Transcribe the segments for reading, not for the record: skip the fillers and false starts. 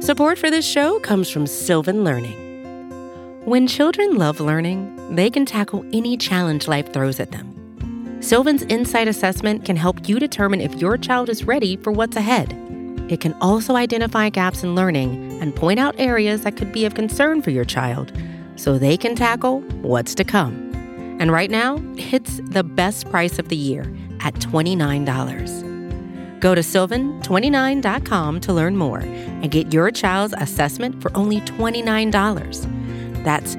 Support for this show comes from Sylvan Learning. When children love learning, they can tackle any challenge life throws at them. Sylvan's Insight Assessment can help you determine if your child is ready for what's ahead. It can also identify gaps in learning and point out areas that could be of concern for your child so they can tackle what's to come. And right now, it's the best price of the year at $29. Go to sylvan29.com to learn more and get your child's assessment for only $29. That's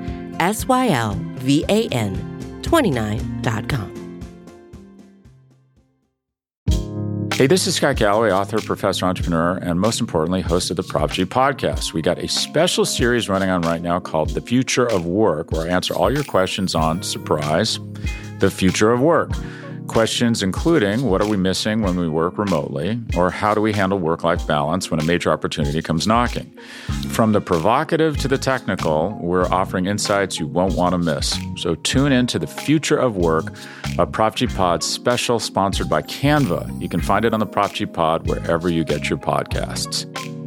SYLVAN29.com. Hey, this is Scott Galloway, author, professor, entrepreneur, and most importantly, host of the Prop G podcast. We got a special series running on right now called The Future of Work, where I answer all your questions on, surprise, the future of work. Questions including, what are we missing when we work remotely? Or how do we handle work-life balance when a major opportunity comes knocking? From the provocative to the technical, we're offering insights you won't want to miss. So tune in to The Future of Work, a Prop G Pod special sponsored by Canva. You can find it on the Prop G Pod wherever you get your podcasts.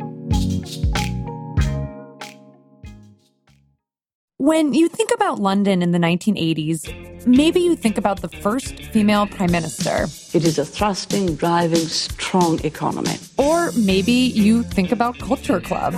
When you think about London in the 1980s, maybe you think about the first female prime minister. It is a thrusting, driving, strong economy. Or maybe you think about Culture Club.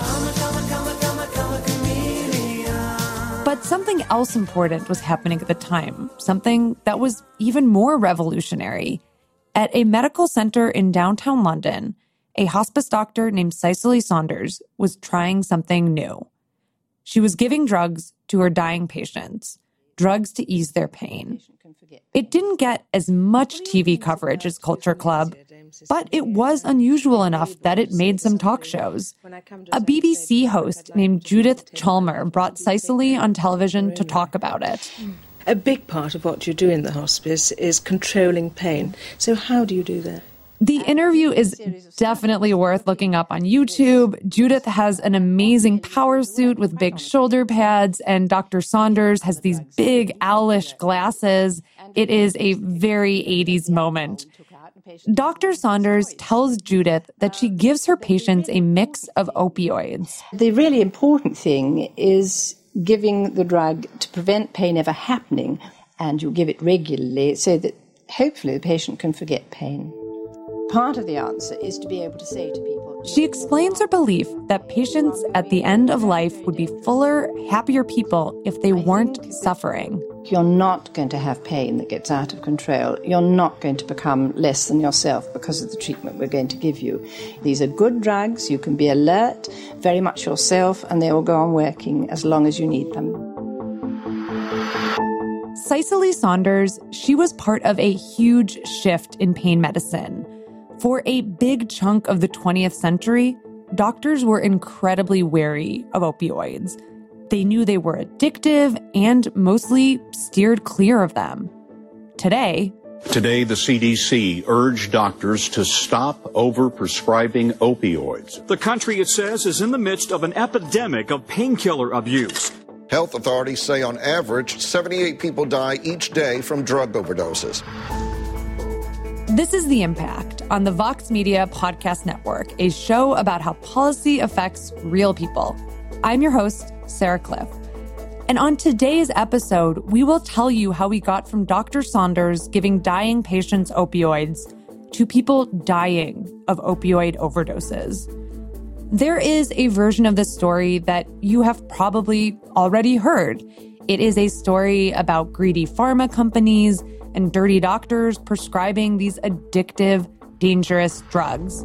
But something else important was happening at the time, something that was even more revolutionary. At a medical center in downtown London, a hospice doctor named Cicely Saunders was trying something new. She was giving drugs to her dying patients, drugs to ease their pain. It didn't get as much TV coverage as Culture Club, but it was unusual enough that it made some talk shows. A BBC host named Judith Chalmer brought Cicely on television to talk about it. A big part of what you do in the hospice is controlling pain. So how do you do that? The interview is definitely worth looking up on YouTube. Judith has an amazing power suit with big shoulder pads, and Dr. Saunders has these big owlish glasses. It is a very 80s moment. Dr. Saunders tells Judith that she gives her patients a mix of opioids. The really important thing is giving the drug to prevent pain ever happening, and you give it regularly so that hopefully the patient can forget pain. Part of the answer is to be able to say to people... She explains her belief that patients at the end of life would be fuller, happier people if they weren't suffering. You're not going to have pain that gets out of control. You're not going to become less than yourself because of the treatment we're going to give you. These are good drugs. You can be alert, very much yourself, and they will go on working as long as you need them. Cicely Saunders, she was part of a huge shift in pain medicine. For a big chunk of the 20th century, doctors were incredibly wary of opioids. They knew they were addictive and mostly steered clear of them. Today, the CDC urged doctors to stop over-prescribing opioids. The country, it says, is in the midst of an epidemic of painkiller abuse. Health authorities say on average, 78 people die each day from drug overdoses. This is The Impact on the Vox Media Podcast Network, a show about how policy affects real people. I'm your host, Sarah Cliff. And on today's episode, we will tell you how we got from Dr. Saunders giving dying patients opioids to people dying of opioid overdoses. There is a version of this story that you have probably already heard. It is a story about greedy pharma companies and dirty doctors prescribing these addictive, dangerous drugs.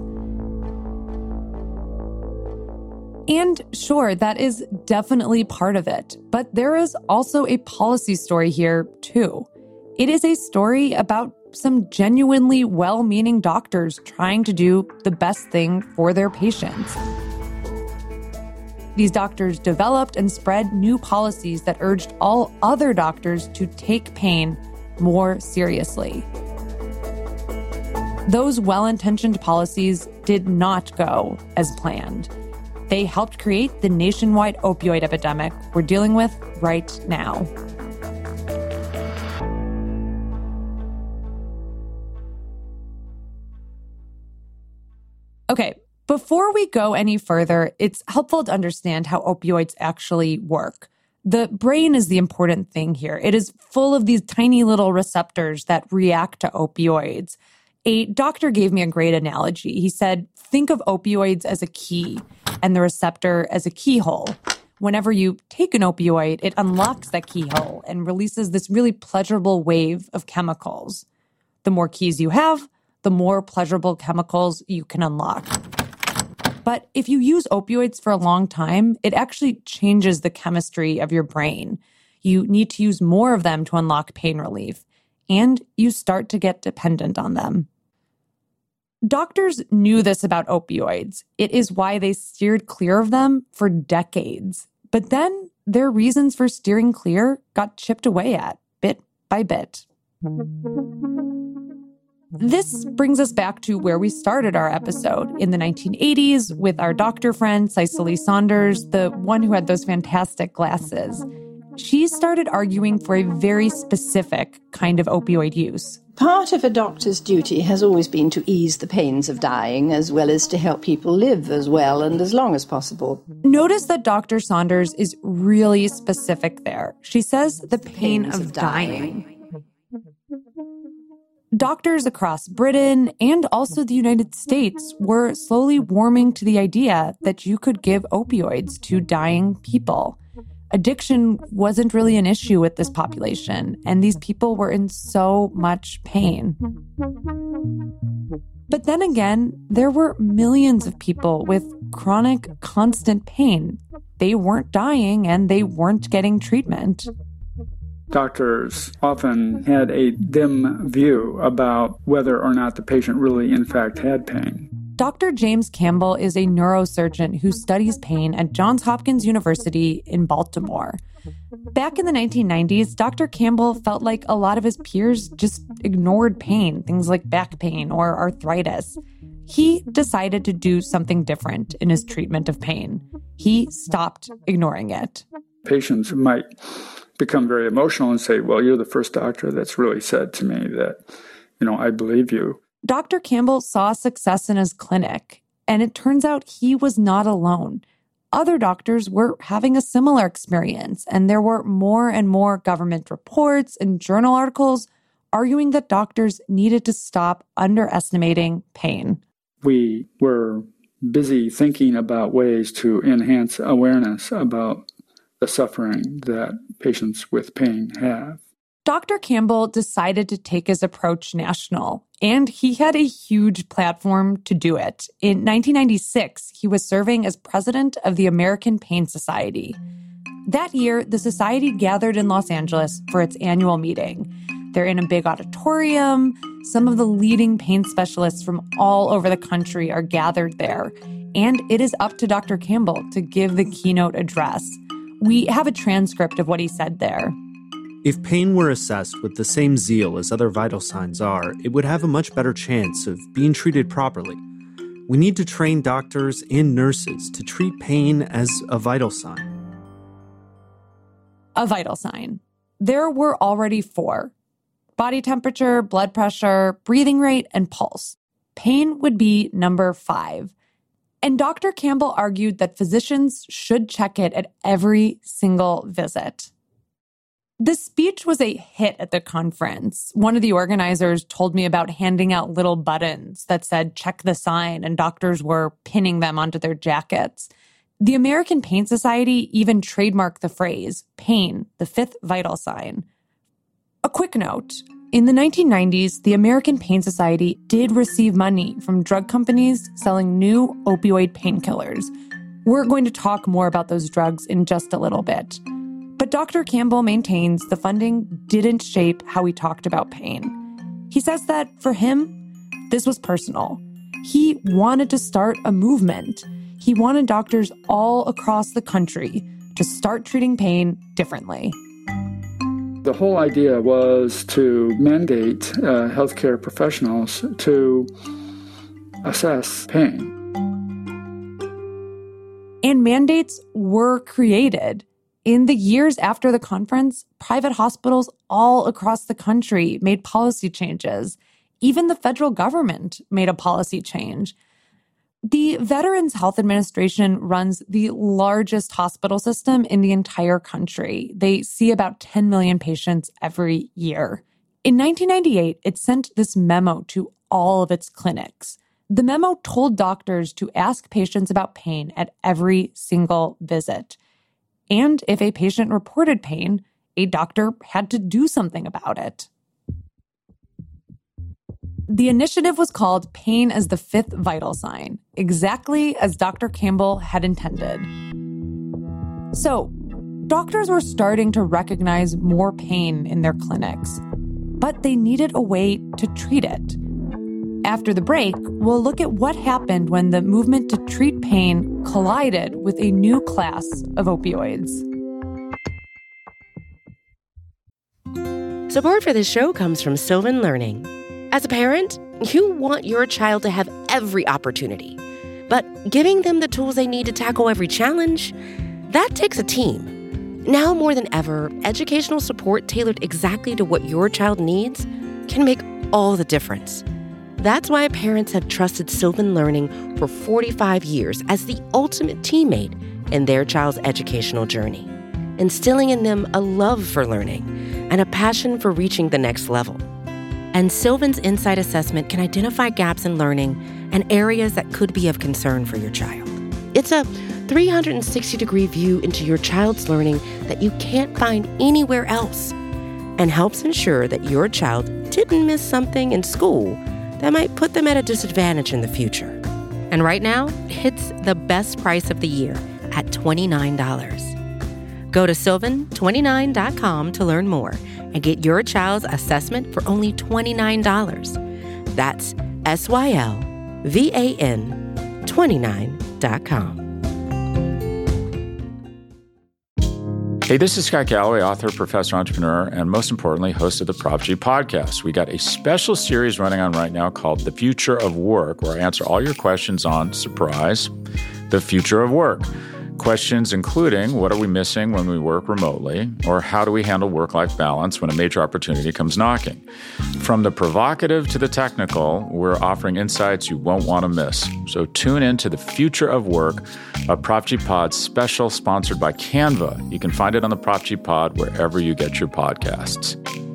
And sure, that is definitely part of it. But there is also a policy story here, too. It is a story about some genuinely well-meaning doctors trying to do the best thing for their patients. These doctors developed and spread new policies that urged all other doctors to take pain more seriously. Those well-intentioned policies did not go as planned. They helped create the nationwide opioid epidemic we're dealing with right now. Okay, Before we go any further, it's helpful to understand how opioids actually work. The brain is the important thing here. It is full of these tiny little receptors that react to opioids. A doctor gave me a great analogy. He said, think of opioids as a key and the receptor as a keyhole. Whenever you take an opioid, it unlocks that keyhole and releases this really pleasurable wave of chemicals. The more keys you have, the more pleasurable chemicals you can unlock. But if you use opioids for a long time, it actually changes the chemistry of your brain. You need to use more of them to unlock pain relief, and you start to get dependent on them. Doctors knew this about opioids. It is why they steered clear of them for decades. But then their reasons for steering clear got chipped away at, bit by bit. This brings us back to where we started our episode in the 1980s with our doctor friend, Cicely Saunders, the one who had those fantastic glasses. She started arguing for a very specific kind of opioid use. Part of a doctor's duty has always been to ease the pains of dying, as well as to help people live as well and as long as possible. Notice that Dr. Saunders is really specific there. She says the pain of dying. Doctors across Britain and also the United States were slowly warming to the idea that you could give opioids to dying people. Addiction wasn't really an issue with this population, and these people were in so much pain. But then again, there were millions of people with chronic, constant pain. They weren't dying and they weren't getting treatment. Doctors often had a dim view about whether or not the patient really, in fact, had pain. Dr. James Campbell is a neurosurgeon who studies pain at Johns Hopkins University in Baltimore. Back in the 1990s, Dr. Campbell felt like a lot of his peers just ignored pain, things like back pain or arthritis. He decided to do something different in his treatment of pain. He stopped ignoring it. Patients might become very emotional and say, well, you're the first doctor that's really said to me that, I believe you. Dr. Campbell saw success in his clinic, and it turns out he was not alone. Other doctors were having a similar experience, and there were more and more government reports and journal articles arguing that doctors needed to stop underestimating pain. We were busy thinking about ways to enhance awareness about the suffering that patients with pain have. Dr. Campbell decided to take his approach national, and he had a huge platform to do it. In 1996, he was serving as president of the American Pain Society. That year, the society gathered in Los Angeles for its annual meeting. They're in a big auditorium. Some of the leading pain specialists from all over the country are gathered there, and it is up to Dr. Campbell to give the keynote address. We have a transcript of what he said there. If pain were assessed with the same zeal as other vital signs are, it would have a much better chance of being treated properly. We need to train doctors and nurses to treat pain as a vital sign. A vital sign. There were already 4: body temperature, blood pressure, breathing rate, and pulse. Pain would be number 5. And Dr. Campbell argued that physicians should check it at every single visit. The speech was a hit at the conference. One of the organizers told me about handing out little buttons that said, check the sign, and doctors were pinning them onto their jackets. The American Pain Society even trademarked the phrase, pain, the 5th vital sign. A quick note. In the 1990s, the American Pain Society did receive money from drug companies selling new opioid painkillers. We're going to talk more about those drugs in just a little bit. But Dr. Campbell maintains the funding didn't shape how he talked about pain. He says that for him, this was personal. He wanted to start a movement. He wanted doctors all across the country to start treating pain differently. The whole idea was to mandate healthcare professionals to assess pain. And mandates were created. In the years after the conference, private hospitals all across the country made policy changes. Even the federal government made a policy change. The Veterans Health Administration runs the largest hospital system in the entire country. They see about 10 million patients every year. In 1998, it sent this memo to all of its clinics. The memo told doctors to ask patients about pain at every single visit. And if a patient reported pain, a doctor had to do something about it. The initiative was called Pain as the Fifth Vital Sign, exactly as Dr. Campbell had intended. So, doctors were starting to recognize more pain in their clinics, but they needed a way to treat it. After the break, we'll look at what happened when the movement to treat pain collided with a new class of opioids. Support for this show comes from Sylvan Learning. As a parent, you want your child to have every opportunity, but giving them the tools they need to tackle every challenge, that takes a team. Now more than ever, educational support tailored exactly to what your child needs can make all the difference. That's why parents have trusted Sylvan Learning for 45 years as the ultimate teammate in their child's educational journey, instilling in them a love for learning and a passion for reaching the next level. And Sylvan's Insight Assessment can identify gaps in learning and areas that could be of concern for your child. It's a 360-degree view into your child's learning that you can't find anywhere else, and helps ensure that your child didn't miss something in school that might put them at a disadvantage in the future. And right now, it's the best price of the year at $29. Go to sylvan29.com to learn more and get your child's assessment for only $29. That's SYLVAN29.com. Hey, this is Scott Galloway, author, professor, entrepreneur, and most importantly, host of the Prop G podcast. We got a special series running on right now called The Future of Work, where I answer all your questions on, surprise, the future of work. Questions including, what are we missing when we work remotely? Or how do we handle work-life balance when a major opportunity comes knocking? From the provocative to the technical, we're offering insights you won't want to miss. So tune in to The Future of Work, a Prop G Pod special sponsored by Canva. You can find it on the Prop G Pod wherever you get your podcasts.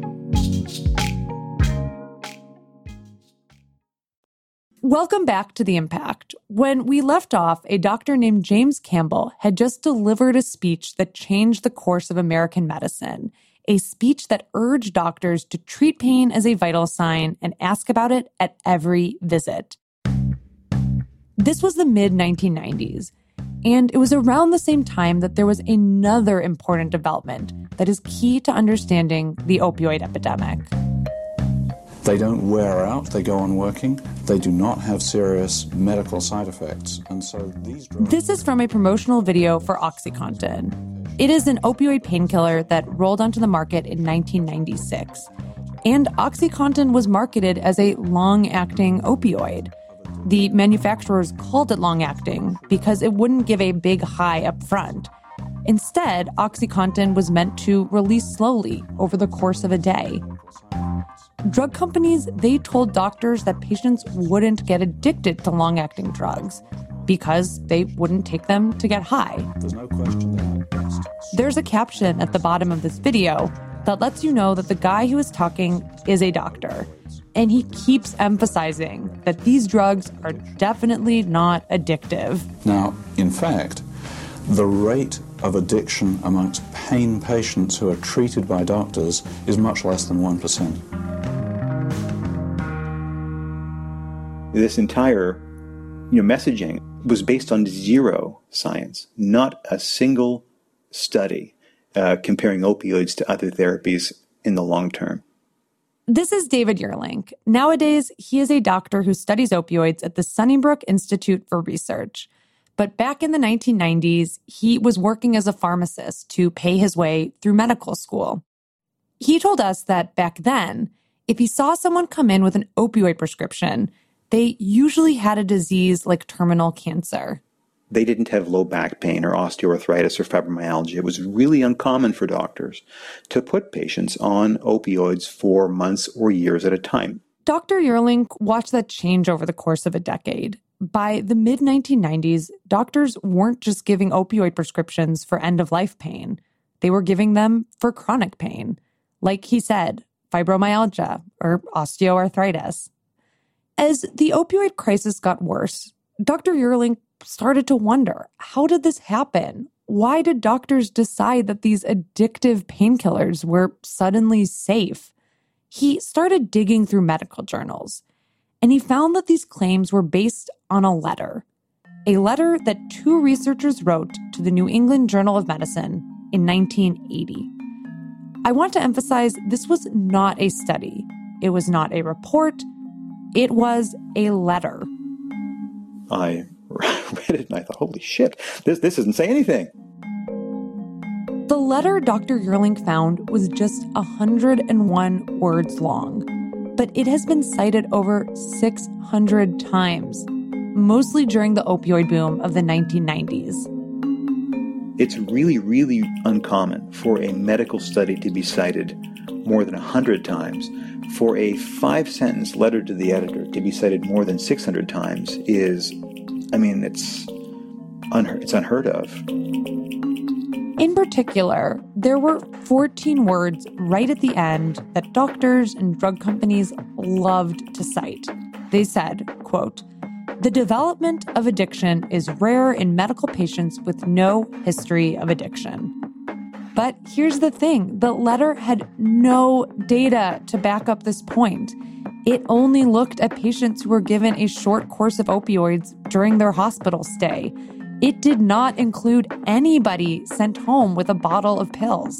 Welcome back to The Impact. When we left off, a doctor named James Campbell had just delivered a speech that changed the course of American medicine, a speech that urged doctors to treat pain as a vital sign and ask about it at every visit. This was the mid-1990s, and it was around the same time that there was another important development that is key to understanding the opioid epidemic. They don't wear out, they go on working. They do not have serious medical side effects. And so these drugs... This is from a promotional video for OxyContin. It is an opioid painkiller that rolled onto the market in 1996. And OxyContin was marketed as a long-acting opioid. The manufacturers called it long-acting because it wouldn't give a big high up front. Instead, OxyContin was meant to release slowly over the course of a day. Drug companies, they told doctors that patients wouldn't get addicted to long-acting drugs because they wouldn't take them to get high. There's no question there. There's a caption at the bottom of this video that lets you know that the guy who is talking is a doctor. And he keeps emphasizing that these drugs are definitely not addictive. Now, in fact, the rate of addiction amongst pain patients who are treated by doctors is much less than 1%. This entire messaging was based on zero science, not a single study comparing opioids to other therapies in the long term. This is David Yerlink. Nowadays, he is a doctor who studies opioids at the Sunnybrook Institute for Research. But back in the 1990s, he was working as a pharmacist to pay his way through medical school. He told us that back then, if he saw someone come in with an opioid prescription, they usually had a disease like terminal cancer. They didn't have low back pain or osteoarthritis or fibromyalgia. It was really uncommon for doctors to put patients on opioids for months or years at a time. Dr. Yerlink watched that change over the course of a decade. by the mid-1990s, doctors weren't just giving opioid prescriptions for end-of-life pain. They were giving them for chronic pain. Like he said, fibromyalgia or osteoarthritis. As the opioid crisis got worse, Dr. Yearling started to wonder, how did this happen? Why did doctors decide that these addictive painkillers were suddenly safe? He started digging through medical journals, and he found that these claims were based on a letter that two researchers wrote to the New England Journal of Medicine in 1980. I want to emphasize this was not a study. It was not a report. It was a letter. I read it and I thought, holy shit, this doesn't say anything. The letter Dr. Yearling found was just 101 words long, but it has been cited over 600 times, mostly during the opioid boom of the 1990s. It's really, really uncommon for a medical study to be cited more than 100 times. For a 5-sentence letter to the editor to be cited more than 600 times is, it's unheard of. In particular, there were 14 words right at the end that doctors and drug companies loved to cite. They said, quote, "The development of addiction is rare in medical patients with no history of addiction." But here's the thing, the letter had no data to back up this point. It only looked at patients who were given a short course of opioids during their hospital stay. It did not include anybody sent home with a bottle of pills.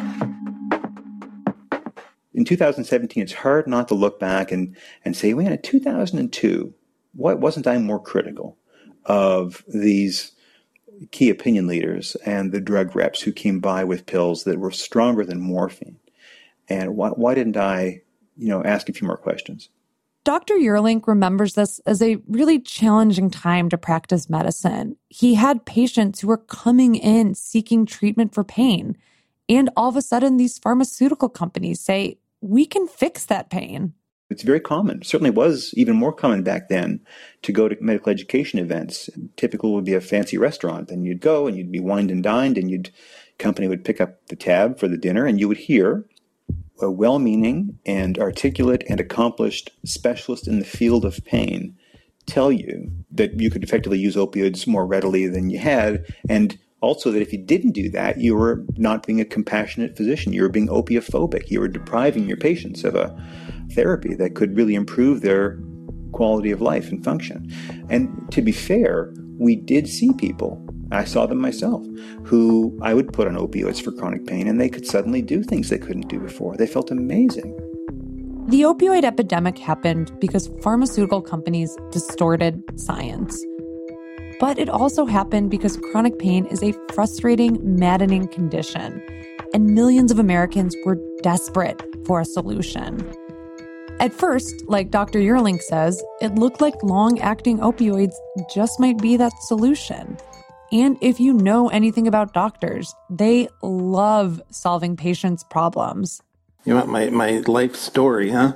In 2017, it's hard not to look back and say, wait, in 2002, why wasn't I more critical of these key opinion leaders and the drug reps who came by with pills that were stronger than morphine? And why didn't I, ask a few more questions? Dr. Yearling remembers this as a really challenging time to practice medicine. He had patients who were coming in seeking treatment for pain, and all of a sudden these pharmaceutical companies say, we can fix that pain. It's very common. It certainly was even more common back then to go to medical education events. Typical would be a fancy restaurant, and you'd go and you'd be wined and dined, and company would pick up the tab for the dinner, and you would hear a well-meaning and articulate and accomplished specialist in the field of pain tell you that you could effectively use opioids more readily than you had, and also that if you didn't do that, you were not being a compassionate physician. You were being opiophobic. You were depriving your patients of a therapy that could really improve their quality of life and function. And to be fair, we did see people, I saw them myself, who I would put on opioids for chronic pain, and they could suddenly do things they couldn't do before. They felt amazing. The opioid epidemic happened because pharmaceutical companies distorted science. But it also happened because chronic pain is a frustrating, maddening condition, and millions of Americans were desperate for a solution. At first, like Dr. Yearling says, it looked like long-acting opioids just might be that solution. And if you know anything about doctors, they love solving patients' problems. You want my life story, huh?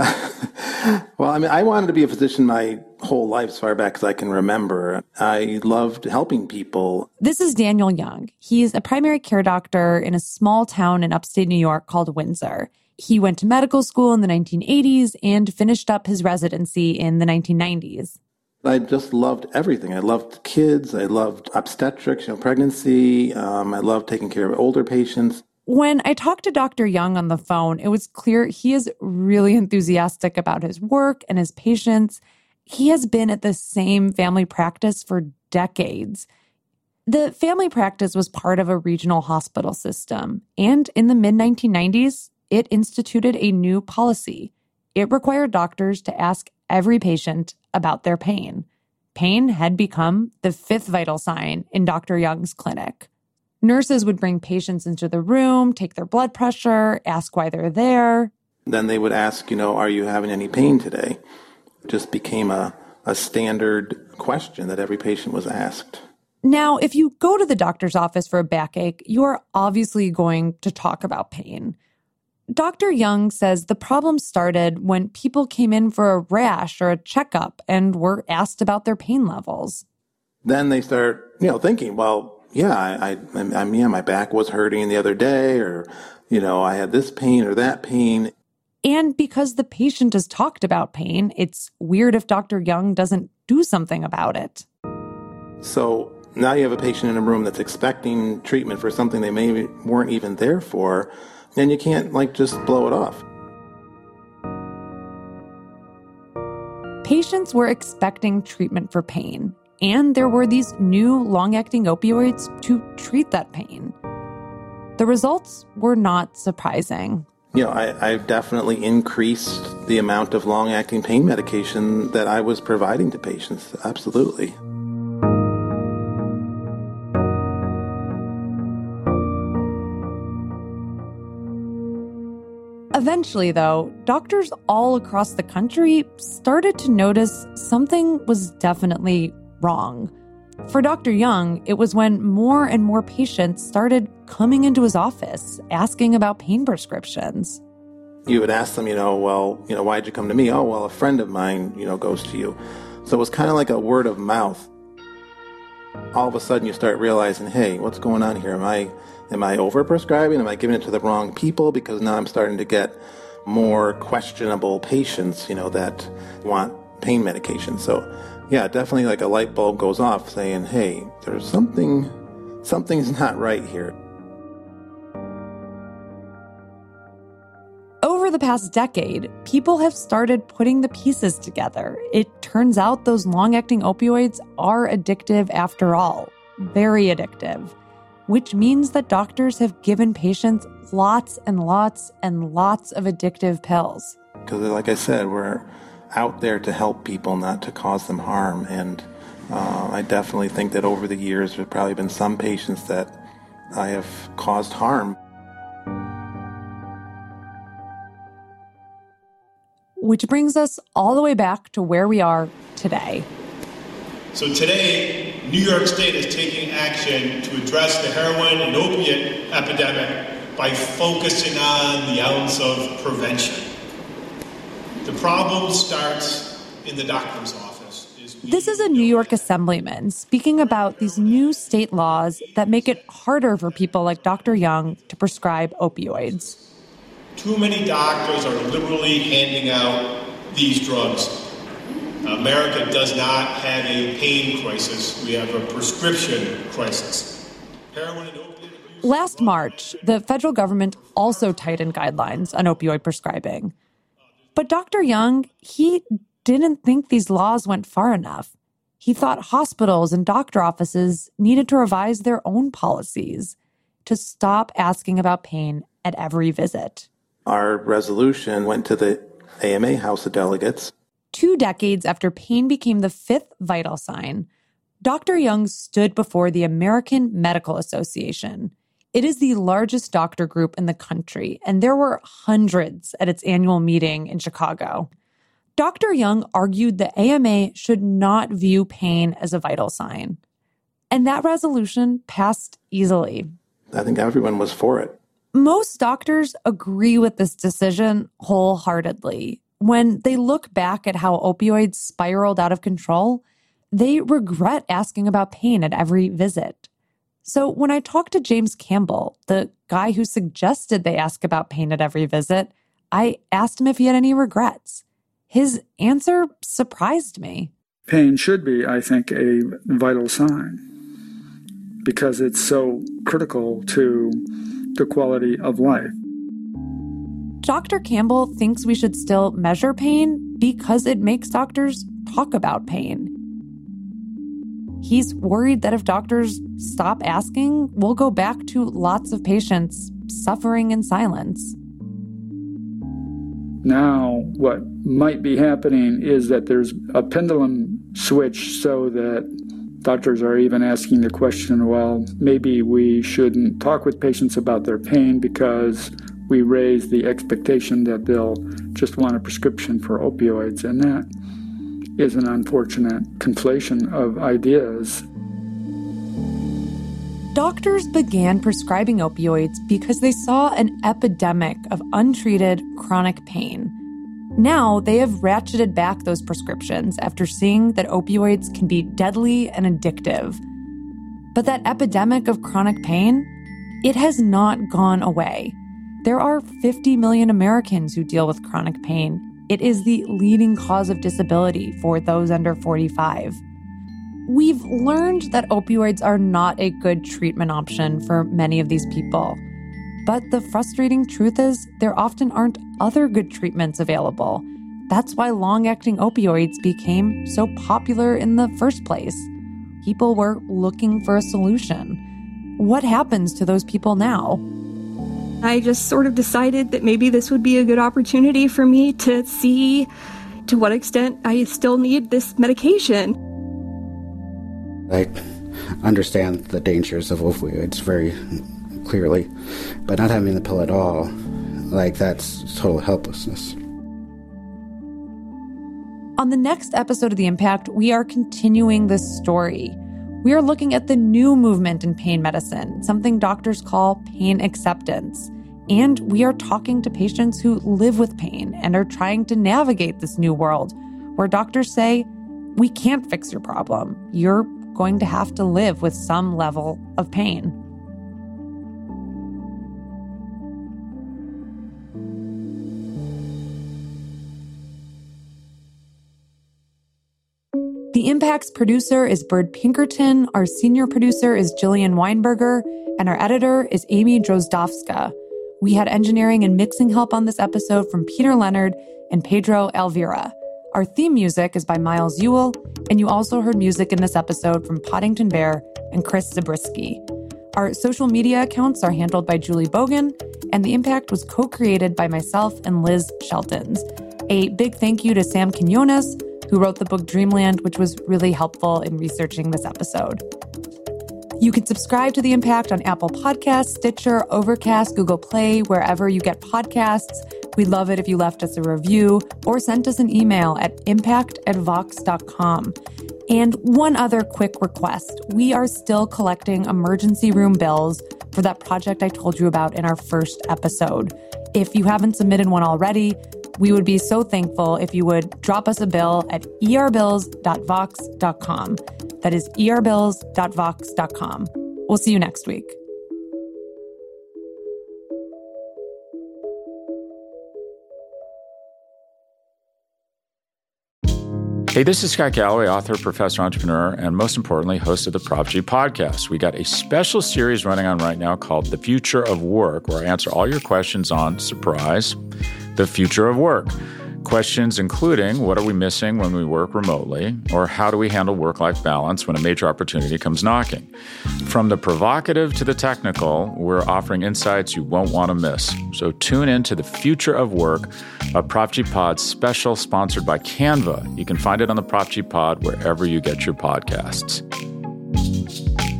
Well, I wanted to be a physician my whole life, as far back as I can remember. I loved helping people. This is Daniel Young. He's a primary care doctor in a small town in upstate New York called Windsor. He went to medical school in the 1980s and finished up his residency in the 1990s. I just loved everything. I loved kids. I loved obstetrics, pregnancy. I loved taking care of older patients. When I talked to Dr. Young on the phone, it was clear he is really enthusiastic about his work and his patients. He has been at the same family practice for decades. The family practice was part of a regional hospital system, and in the mid-1990s, it instituted a new policy. It required doctors to ask every patient about their pain. Pain had become the fifth vital sign in Dr. Young's clinic. Nurses would bring patients into the room, take their blood pressure, ask why they're there. Then they would ask, are you having any pain today? It just became a standard question that every patient was asked. Now, if you go to the doctor's office for a backache, you are obviously going to talk about pain. Dr. Young says the problem started when people came in for a rash or a checkup and were asked about their pain levels. Then they start, thinking, well, yeah, my back was hurting the other day, or, I had this pain or that pain. And because the patient has talked about pain, it's weird if Dr. Young doesn't do something about it. So now you have a patient in a room that's expecting treatment for something they maybe weren't even there for, and you can't, just blow it off. Patients were expecting treatment for pain, and there were these new long-acting opioids to treat that pain. The results were not surprising. I've definitely increased the amount of long-acting pain medication that I was providing to patients. Absolutely. Eventually, though, doctors all across the country started to notice something was definitely wrong. For Dr. Young, it was when more and more patients started coming into his office asking about pain prescriptions. You would ask them, why'd you come to me? Oh, well, a friend of mine, goes to you. So it was kind of like a word of mouth. All of a sudden you start realizing, hey, what's going on here? Am I overprescribing? Am I giving it to the wrong people? Because now I'm starting to get more questionable patients, that want pain medication. So yeah, definitely like a light bulb goes off saying, hey, there's something's not right here. Over the past decade, people have started putting the pieces together. It turns out those long-acting opioids are addictive after all, very addictive, which means that doctors have given patients lots and lots and lots of addictive pills. Because like I said, we're out there to help people, not to cause them harm. And I definitely think that over the years, there's probably been some patients that I have caused harm. Which brings us all the way back to where we are today. So today, New York State is taking action to address the heroin and opiate epidemic by focusing on the ounce of prevention. The problem starts in the doctor's office. This is a New York assemblyman speaking about these new state laws that make it harder for people like Dr. Young to prescribe opioids. Too many doctors are liberally handing out these drugs. America does not have a pain crisis. We have a prescription crisis. Heroin and opiate abuse. Last March, the federal government also tightened guidelines on opioid prescribing. But Dr. Young, he didn't think these laws went far enough. He thought hospitals and doctor offices needed to revise their own policies to stop asking about pain at every visit. Our resolution went to the AMA House of Delegates. 2 decades after pain became the 5th vital sign, Dr. Young stood before the American Medical Association. It is the largest doctor group in the country, and there were hundreds at its annual meeting in Chicago. Dr. Young argued the AMA should not view pain as a vital sign. And that resolution passed easily. I think everyone was for it. Most doctors agree with this decision wholeheartedly. When they look back at how opioids spiraled out of control, they regret asking about pain at every visit. So when I talked to James Campbell, the guy who suggested they ask about pain at every visit, I asked him if he had any regrets. His answer surprised me. Pain should be, I think, a vital sign because it's so critical to the quality of life. Dr. Campbell thinks we should still measure pain because it makes doctors talk about pain. He's worried that if doctors stop asking, we'll go back to lots of patients suffering in silence. Now, what might be happening is that there's a pendulum switch so that doctors are even asking the question, well, maybe we shouldn't talk with patients about their pain because we raise the expectation that they'll just want a prescription for opioids. And that is an unfortunate conflation of ideas. Doctors began prescribing opioids because they saw an epidemic of untreated chronic pain. Now, they have ratcheted back those prescriptions after seeing that opioids can be deadly and addictive. But that epidemic of chronic pain, it has not gone away. There are 50 million Americans who deal with chronic pain. It is the leading cause of disability for those under 45. We've learned that opioids are not a good treatment option for many of these people. But the frustrating truth is there often aren't other good treatments available. That's why long-acting opioids became so popular in the first place. People were looking for a solution. What happens to those people now? I just sort of decided that maybe this would be a good opportunity for me to see to what extent I still need this medication. I understand the dangers of opioids very clearly, but not having the pill at all, that's total helplessness. On the next episode of The Impact, we are continuing this story. We are looking at the new movement in pain medicine, something doctors call pain acceptance. And we are talking to patients who live with pain and are trying to navigate this new world where doctors say, we can't fix your problem. You're going to have to live with some level of pain. The Impact's producer is Bird Pinkerton, our senior producer is Jillian Weinberger, and our editor is Amy Drozdowska. We had engineering and mixing help on this episode from Peter Leonard and Pedro Alvira. Our theme music is by Miles Ewell, and you also heard music in this episode from Poddington Bear and Chris Zabriskie. Our social media accounts are handled by Julie Bogan, and The Impact was co-created by myself and Liz Sheltons. A big thank you to Sam Quinones, who wrote the book Dreamland, which was really helpful in researching this episode. You can subscribe to The Impact on Apple Podcasts, Stitcher, Overcast, Google Play, wherever you get podcasts. We'd love it if you left us a review or sent us an email at impact@vox.com. And one other quick request. We are still collecting emergency room bills for that project I told you about in our first episode. If you haven't submitted one already, we would be so thankful if you would drop us a bill at erbills.vox.com. That is erbills.vox.com. We'll see you next week. Hey, this is Scott Galloway, author, professor, entrepreneur, and most importantly, host of the Prop G podcast. We got a special series running on right now called The Future of Work, where I answer all your questions on, surprise, the future of work. Questions including, what are we missing when we work remotely? Or how do we handle work-life balance when a major opportunity comes knocking? From the provocative to the technical, we're offering insights you won't want to miss. So tune in to The Future of Work, a Prop G Pod special sponsored by Canva. You can find it on the Prop G Pod wherever you get your podcasts.